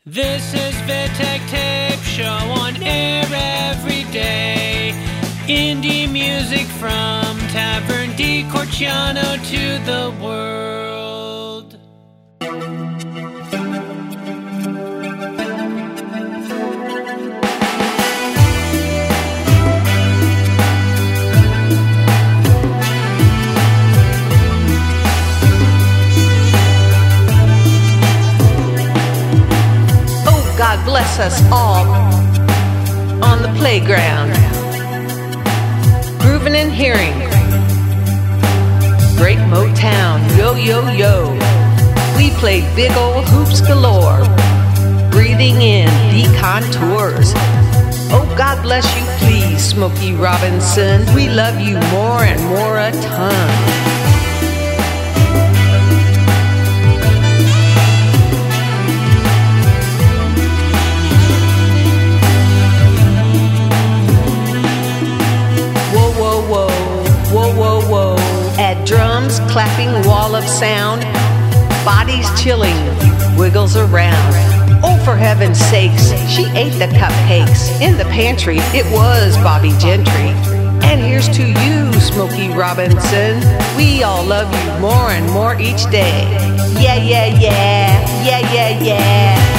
This is Vitek Tape Show on air every day. Indie music from Tavern di Corciano to the world. God bless us all on the playground, grooving and hearing great Motown, yo, yo, yo. We played big old hoops galore, breathing in decontours. Oh, God bless you, please, Smokey Robinson. We love you more and more a ton. At drums, clapping wall of sound, bodies chilling, wiggles around. Oh, for heaven's sakes, she ate the cupcakes. In the pantry, it was Bobby Gentry. And here's to you, Smokey Robinson. We all love you more and more each day. Yeah, yeah, yeah, yeah, yeah, yeah.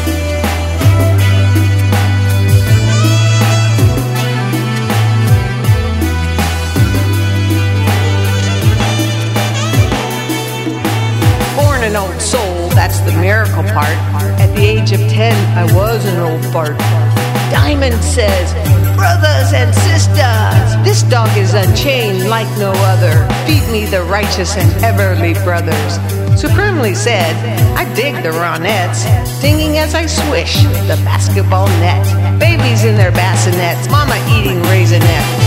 An old soul, that's the miracle part. At the age of 10, I was an old fart. Diamond says, brothers and sisters, this dog is unchained like no other. Feed me the righteous and Everly Brothers. Supremely said, I dig the Ronettes, singing as I swish the basketball net. Babies in their bassinets, mama eating raisinette.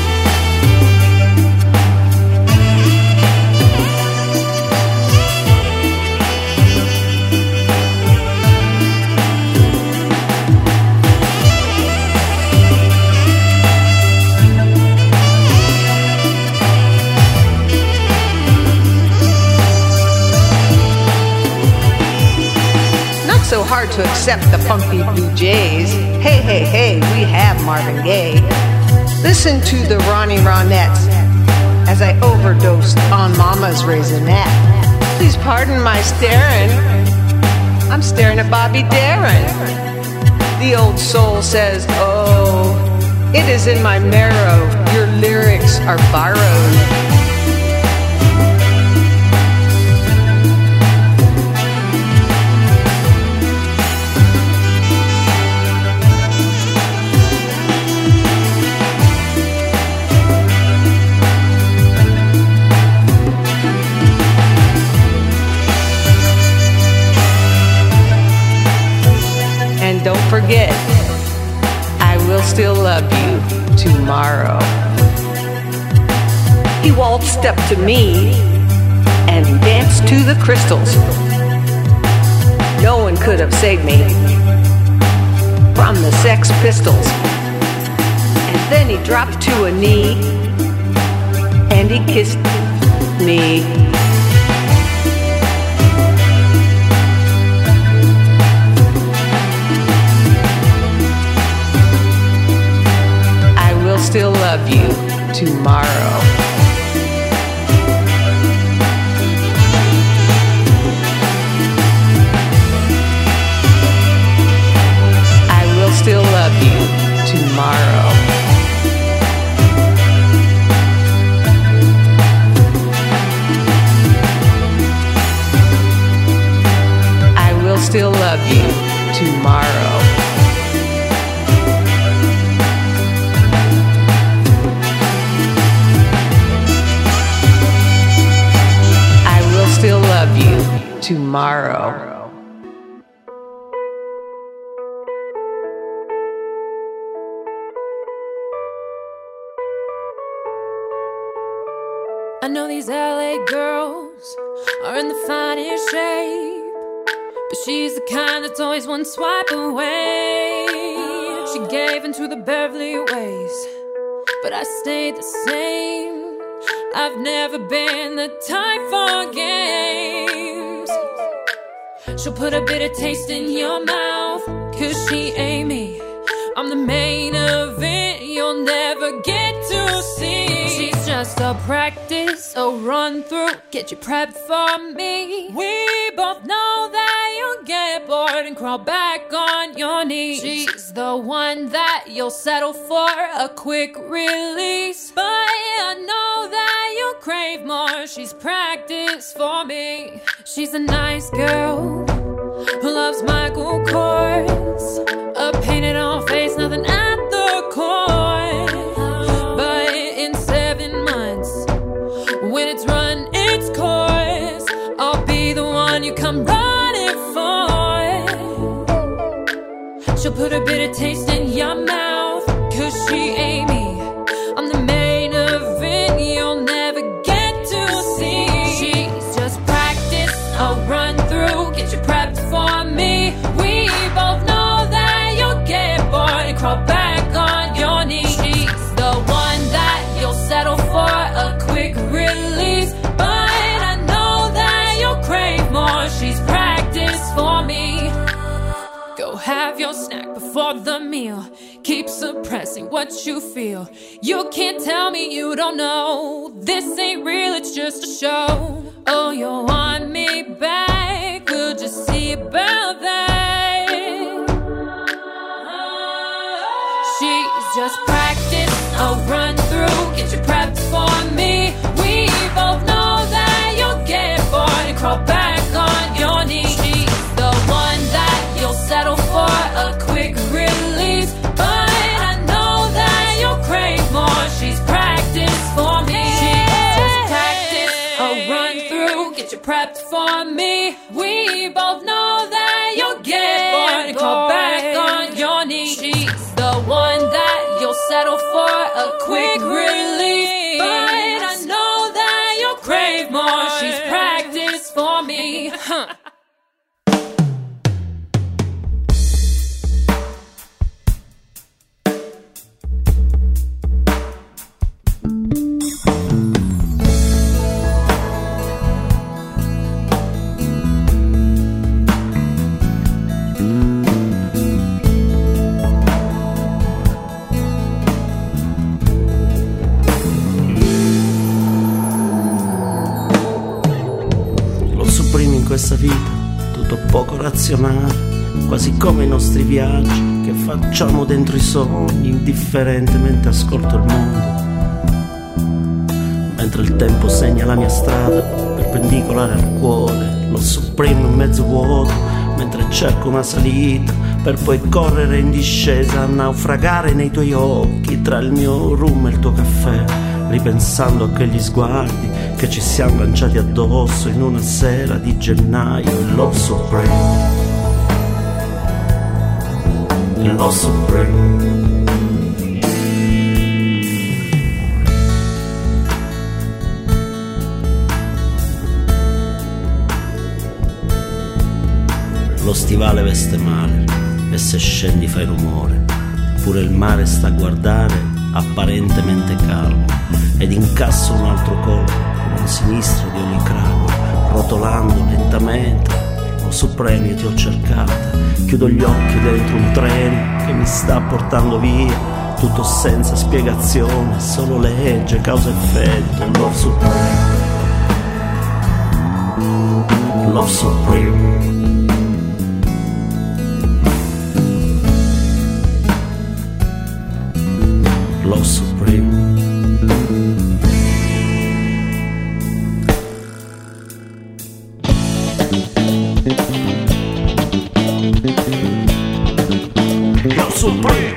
So hard to accept the funky Blue Jays. Hey, hey, hey, we have Marvin Gaye. Listen to the Ronnie Ronettes as I overdosed on Mama's Raisinette. Please pardon my staring. I'm staring at Bobby Darin. The old soul says, oh, it is in my marrow. Your lyrics are borrowed. Don't forget, I will still love you tomorrow. He waltzed up to me and danced to the crystals. No one could have saved me from the Sex Pistols. And then he dropped to a knee and he kissed me. Still love you tomorrow. I will still love you tomorrow. I will still love you tomorrow. Still love you tomorrow. I know these LA girls are in the finest shape, but she's the kind that's always one swipe away. She gave into the Beverly ways, but I stayed the same. I've never been the type for games. She'll put a bitter taste in your mouth, 'cause she ain't me. I'm the main event you'll never get to see. She's just a practice, a run through, get you prepped for me. We both know that you'll get bored and crawl back on your knees. She's the one that you'll settle for, a quick release. But I know that you'll crave more, she's practice for me. She's a nice girl who loves Michael Kors, a painted on face, nothing at the core. But in 7 months, when it's run its course, I'll be the one you come running for. She'll put a bitter taste in your mouth, 'cause she ain't me. I'm the main event you'll never get to see. She's just practice, I'll run through, get you prepped for me. We both know that you'll get bored and crawl back on your knees. She's the one that you'll settle for, a quick release. But I know that you'll crave more, she's practice for me. Go have your snack before the meal, keep suppressing what you feel. You can't tell me you don't know, this ain't real, it's just a show. Oh, you want me back, we'll just see about that. She's just practice, I'll run through, get you prepped for me. We both know that you'll get bored and crawl back on your knees. She's the one that you'll settle for, a quick release. But I know that you'll crave more, she's practice for me. She's just practice, I'll run through, get you prepped for me. We both know that you'll get bored and crawl back on your knees. She's the one that you'll settle for, a quick release. But I know that you'll crave more, she's practice for me. Questa vita, tutto poco razionale, quasi come i nostri viaggi che facciamo dentro i sogni, indifferentemente ascolto il mondo. Mentre il tempo segna la mia strada, perpendicolare al cuore, lo sopprimo in mezzo vuoto, mentre cerco una salita, per poi correre in discesa, naufragare nei tuoi occhi, tra il mio rum e il tuo caffè, ripensando a quegli sguardi che ci siamo lanciati addosso in una sera di gennaio. Love Supreme, Love Supreme. Lo stivale veste male e se scendi fai rumore, pure il mare sta a guardare apparentemente calmo, ed incasso un altro colpo un sinistro di ogni cranio, rotolando lentamente. Oh Supreme, ti ho cercata, chiudo gli occhi dentro un treno che mi sta portando via, tutto senza spiegazione, solo legge, causa e effetto. Love Supreme, Love Supreme. Love Supreme. Love Supreme.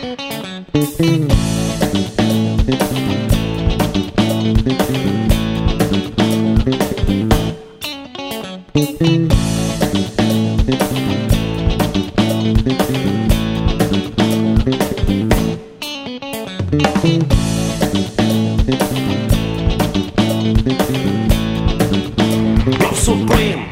Love Supreme.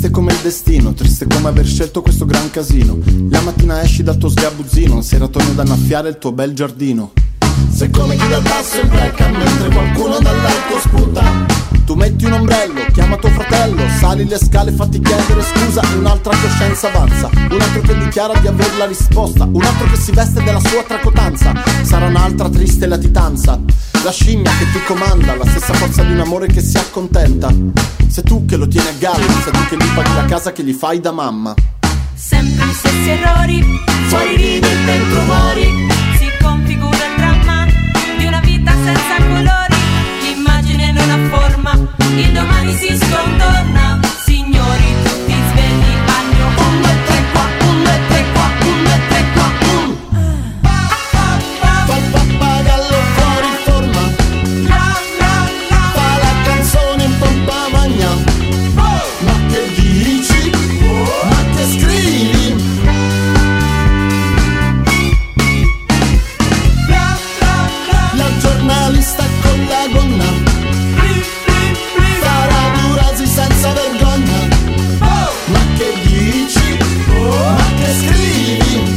triste come il destino, triste come aver scelto questo gran casino. La mattina esci dal tuo sgabuzzino, sera torni ad annaffiare il tuo bel giardino. Se come chi dal basso in break mentre qualcuno dall'alto spunta, tu metti un ombrello, chiama tuo fratello, sali le scale, fatti chiedere scusa, un'altra coscienza avanza, un altro che dichiara di aver la risposta, un altro che si veste della sua tracotanza. Sarà un'altra triste latitanza, la scimmia che ti comanda, la stessa forza di un amore che si accontenta. Sei tu che lo tieni a galla, sei tu che gli paghi la casa che gli fai da mamma. Sempre gli stessi errori, fuori ridi, dentro muori. Si configura il dramma di una vita senza colori. L'immagine non ha forma, il domani si scontorna. Signori, tutti svegli al mio 1, 2, 3 qua, 1, 2, 3 qua, 1, 2, 3 qua, Fa il pappagallo fuori forma, fa la canzone in pompa magna. Ma che dici? Ma che scrivi? La giornalista con la gonna farà durasi senza vergogna. Ma che dici? Ma che scrivi?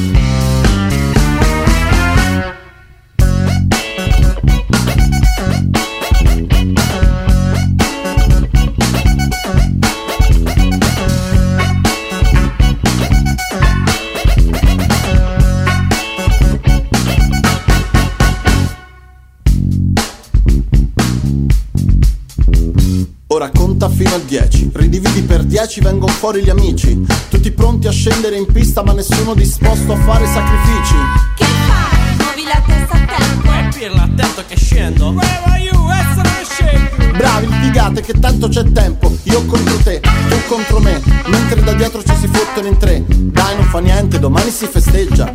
Ora conta fino a 10, ridividi per 10, vengono fuori gli amici, tutti pronti a scendere in pista ma nessuno disposto a fare sacrifici. Che fai? Muovi la testa a tempo. Pirla, attento che scendo. Where are you? Essere scendo. Bravi, litigate che tanto c'è tempo, io contro te, tu contro me, mentre da dietro ci si fottono in tre. Dai, non fa niente, domani si festeggia.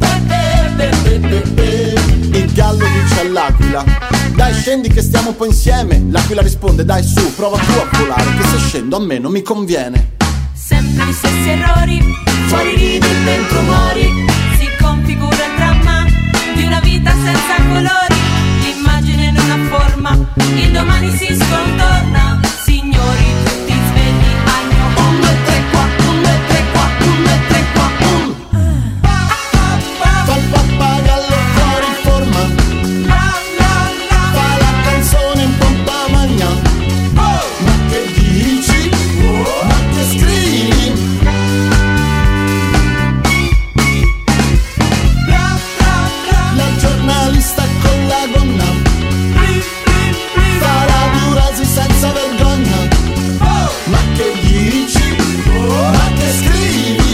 Il gallo dice all'aquila: dai, scendi che stiamo un po' insieme. L'aquila risponde: dai, su, prova tu a volare, che se scendo a me non mi conviene. Sempre gli stessi errori, fuori ridi, dentro muori. Si configura il dramma di una vita senza colori. L'immagine non ha forma, il domani si scontorna. Signori, tutti svegli al mio 1, 2, 3 qua, 1, 2, 3 qua, 1, 2, 3 qua, Fa il pappagallo fuori forma, fa la canzone in pompa magna. Ma che dici? Ma che scrivi? La giornalista con la gonna farà durasi senza vergogna. Ma che dici? Ma che scrivi?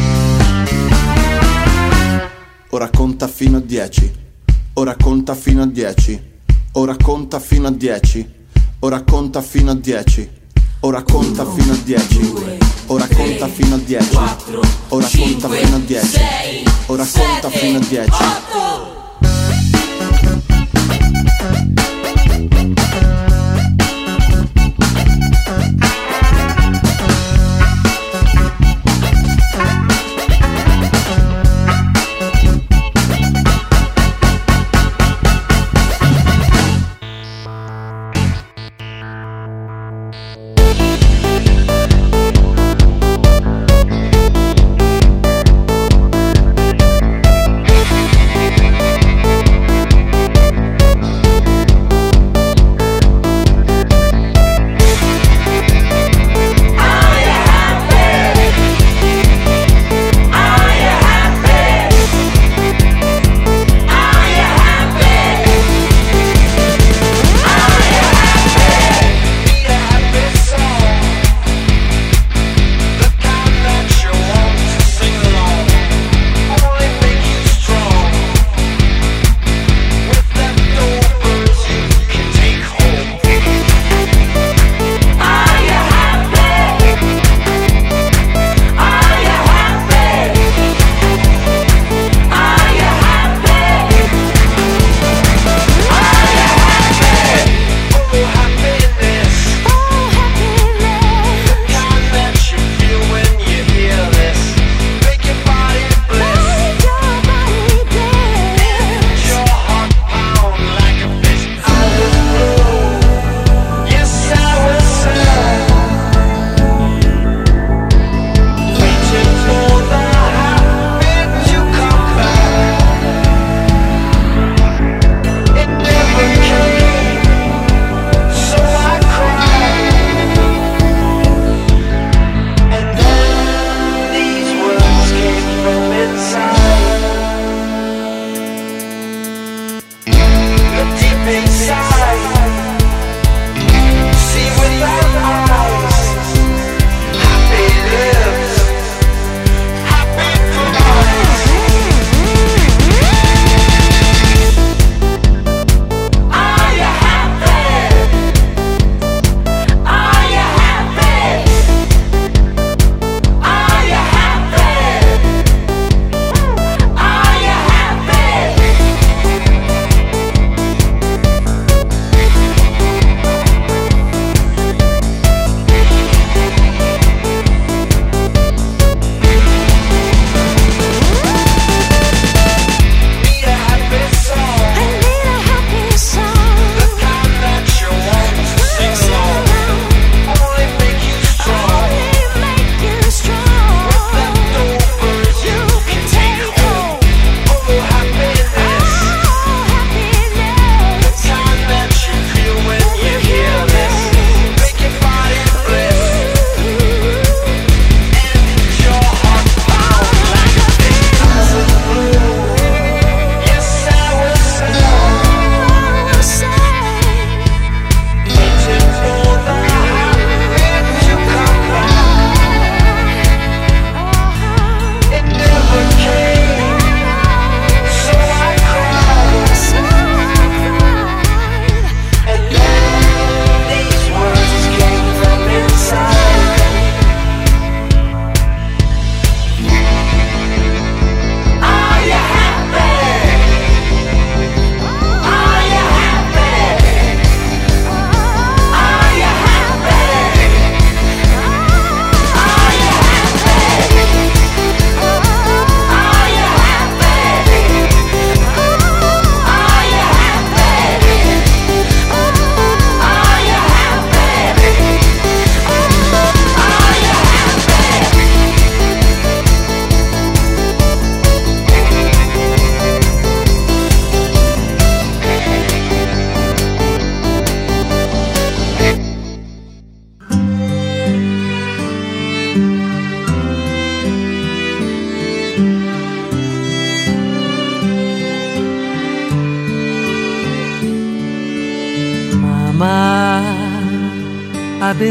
Ora conta fino a 10, ora conta fino a 10, ora conta fino a 10, ora conta fino a 10, ora conta fino a 10, ora conta fino a 10, ora conta fino a 10, ora conta fino a 10.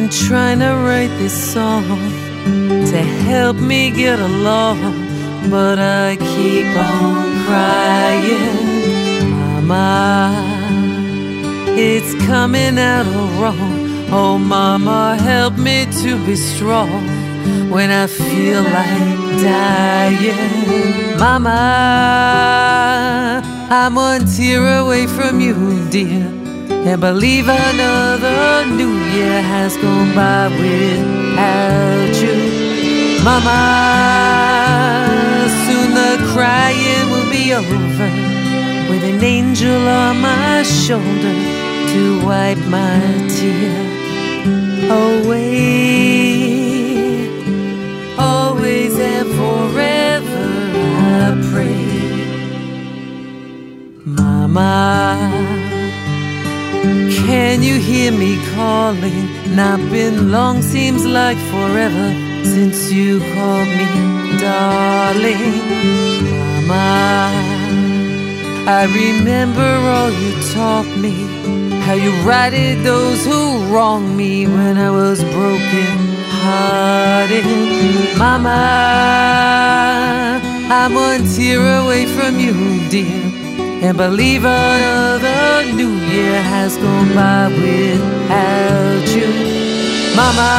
been trying to write this song to help me get along, but I keep on crying. Mama, it's coming out all wrong. Oh mama, help me to be strong when I feel like dying. Mama, I'm one tear away from you, dear. Can't believe another new year has gone by without you. Mama, soon the crying will be over, with an angel on my shoulder to wipe my tear away. Always and forever I pray. Mama, can you hear me calling? Not been long, seems like forever since you called me darling. Mama, I remember all you taught me, how you righted those who wronged me when I was broken hearted. Mama, I'm one tear away from you, dear. And believe another new year has gone by without you. Mama,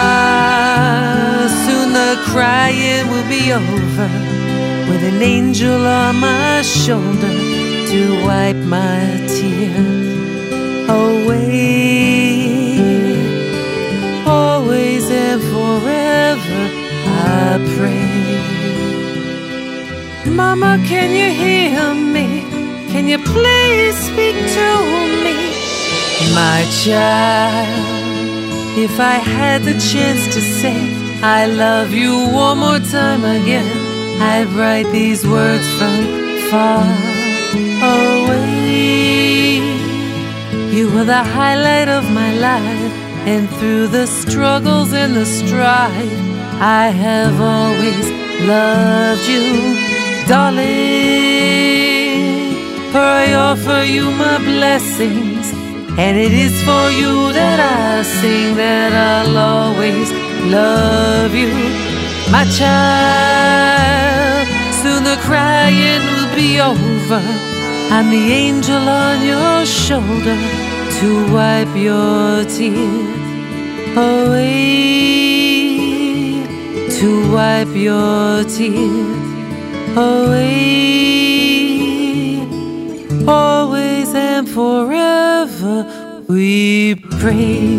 soon the crying will be over, with an angel on my shoulder to wipe my tears away. Always and forever I pray. Mama, can you hear me? Can you please speak to me? My child, if I had the chance to say I love you one more time again, I'd write these words from far away. You were the highlight of my life, and through the struggles and the strife, I have always loved you, darling. For I offer you my blessings, and it is for you that I sing, that I'll always love you. My child, soon the crying will be over. I'm the angel on your shoulder to wipe your tears away, to wipe your tears away. Always and forever we pray.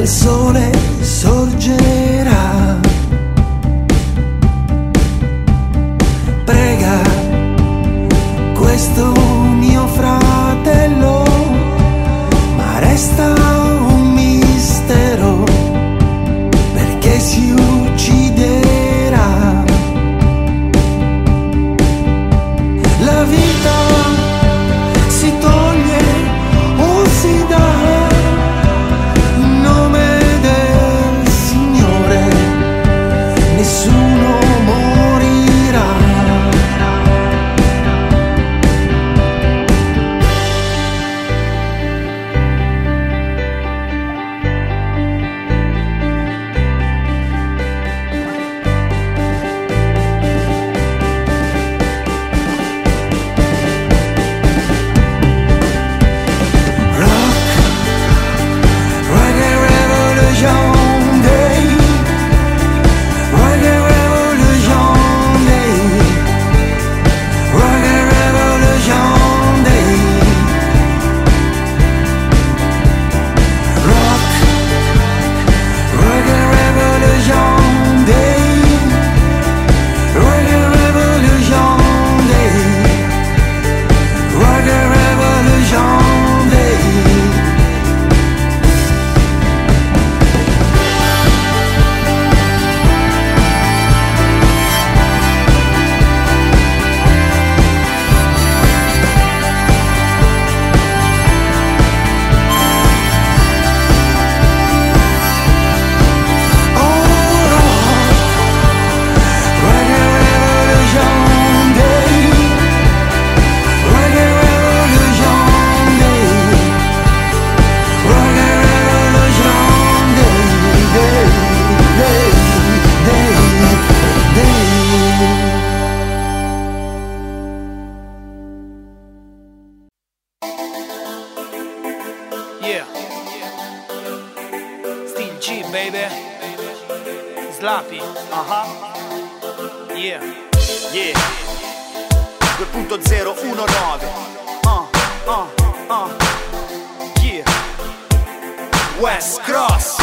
il sole sorgerà. Prega questo mio fratello, ma resta un mistero, perché si ucciderà. La vita si toglie o si dà in nome del Signore, nessuno morirà. Slappy, yeah, 2.019, yeah, West Cross.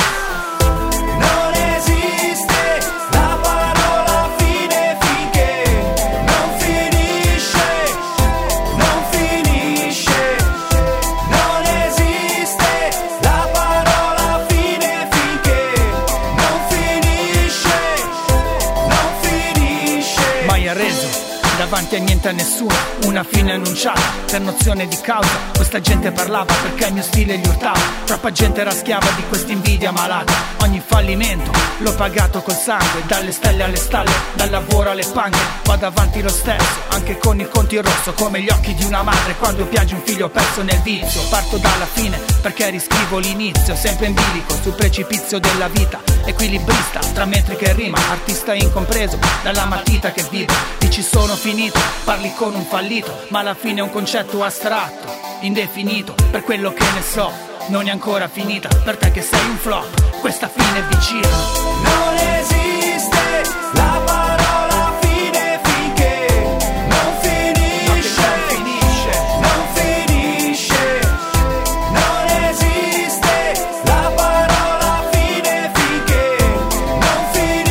Non esiste la parola fine finché non finisce, non finisce. Non esiste la parola fine finché non finisce, non finisce. Mai arreso davanti a niente, a nessuno, una fine annunciata per nozione di causa. Questa gente parlava perché il mio stile gli urtava. Troppa gente era schiava di quest'invidia malata. Ogni fallimento l'ho pagato col sangue, dalle stelle alle stalle, dal lavoro alle panche. Vado avanti lo stesso, anche con i conti in rosso, come gli occhi di una madre quando piange un figlio perso nel vizio. Parto dalla fine perché riscrivo l'inizio, sempre in bilico sul precipizio della vita. Equilibrista tra metrica e rima, artista incompreso dalla matita che vibra. Dici sono finito, parli con un fallito, ma alla fine è un concetto astratto, indefinito. Per quello che ne so, non è ancora finita. Per te che sei un flop, questa fine è vicina. Non esiste la parola fine finché non finisce, non finisce. Non esiste la parola fine finché non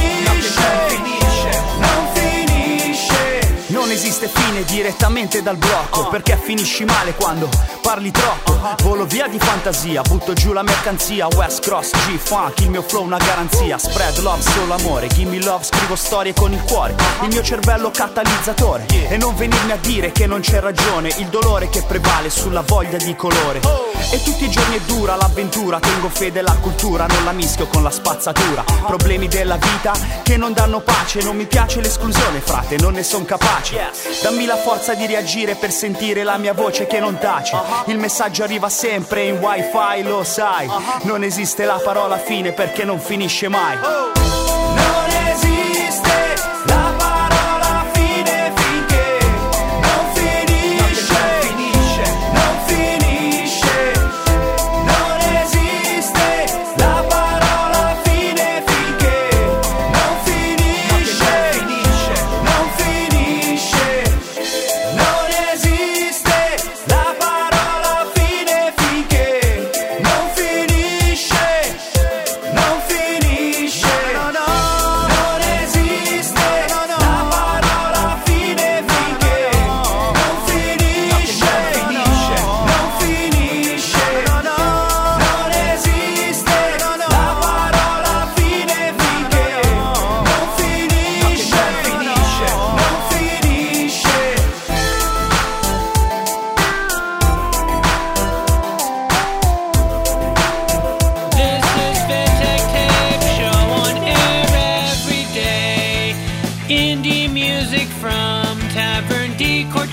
finisce, non finisce. Non esiste fine direttamente dal blocco, perché finisci male quando parli troppo. Volo via di fantasia, butto giù la mercanzia. West Cross, G-Funk, il mio flow una garanzia. Spread love, solo amore, give me love, scrivo storie con il cuore. Il mio cervello catalizzatore. E non venirmi a dire che non c'è ragione, il dolore che prevale sulla voglia di colore. E tutti i giorni è dura l'avventura, tengo fede alla cultura, non la mischio con la spazzatura. Problemi della vita che non danno pace, non mi piace l'esclusione frate, non ne son capace. Dammi la forza di reagire per sentire la mia voce che non tace. Il messaggio arriva sempre in wifi, lo sai. Non esiste la parola fine perché non finisce mai. Non esiste la parola fine finché non finisce, non finisce. Non esiste la parola fine finché non finisce, non finisce. Non esiste la parola fine finché non finisce,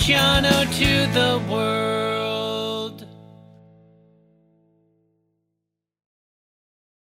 Corciano to the world.